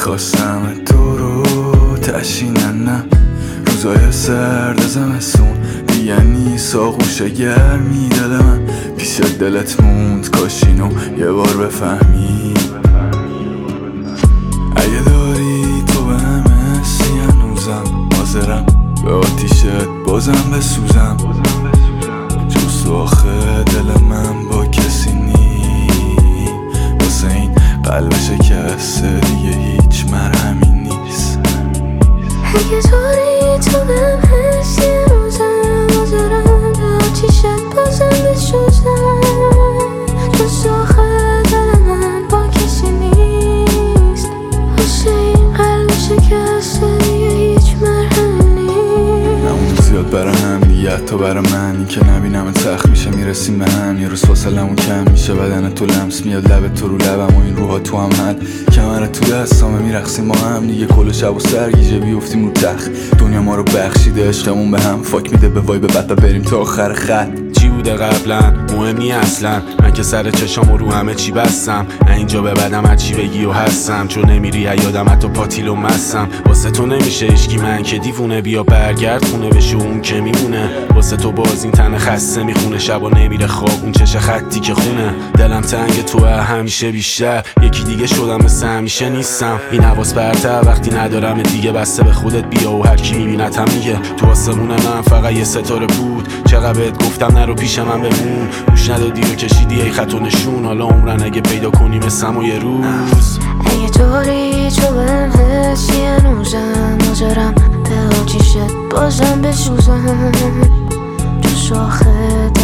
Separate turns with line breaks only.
میخواستم تو رو تشیننم روزای سرد زمستون دیگه نیست آغوش گرمی دل من پیش دلت موند کاش اینو یه بار بفهمی اگه داری تو به همسی هنوزم حاضرم به آتیشت بازم بسوزم جز تو آخه دل من با کسی نی واسه این قلب شکسته دیگه هیچ مرهمی نیست
اگه داری تو به همسی هنوزم حاضرم به آتیشت بازم بسوزم جز تو آخه دل من با کسی نیست واسه این قلب شکسته دیگه هیچ مرهمی نیست
نمون زیاد برای هم دیگه حتی برای من این که نبینم تخت میشه میرسیم به هم یه روز فاصلمون کم میشه بدن تو لمس میاد لب تو رو لبم و این روحا تو هم حل کمر تو دستامه میرقصیم با هم دیگه کل شب و سرگیجه بیفتیم رو تخت دنیا ما رو بخشیده عشقمون به هم فاک میده به وای به بعد بریم تا آخر خط
چی بوده قبلا مهم نی اصلا من که سر چشام رو همه چی بستم اینجا به بعدم هرچی بگی و هستم چون نمیری یادم حتی پاتیل و مستم واسه تو نمیشه عشقی من که دیوونه بیا برگرد خونه بشه اون که میمونه واسه تو باز این تن خسته میخونه شبا نمیره خواب اون چش خطی که خونه دلم تنگ تو همیشه بیشتر یکی دیگه شدم مثل همیشه نیستم این حواس برتر وقتی ندارم دیگه بسته به خودت بیا و هر کی میبینت هم میگه تو آسمون من فقط یه ستاره بود چقدر بهت گفتم نرو پیش من بمون گوش ندادی و کشیدی ای خط و نشون حالا عمرن اگه پیدا کنی مثلم و یه روز
اگه داری تو بهم حسی هنوزم حاضرم به آتیشت بازم بسوزم جز آخه